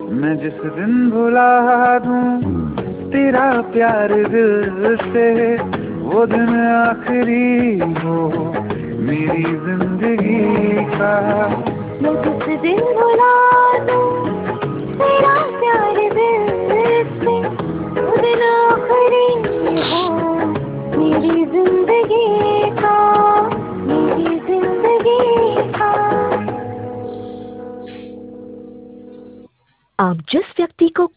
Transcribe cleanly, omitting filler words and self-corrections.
मैं जिस दिन भुला दूं तेरा प्यार दिल से, वो दिन आखिरी हो मेरी जिंदगी का। मैं जिस दिन भुला दूं तेरा प्यार दिल से, वो दिन आखिरी हो मेरी जिंदगी का, मेरी जिंदगी का। आप जिस व्यक्ति को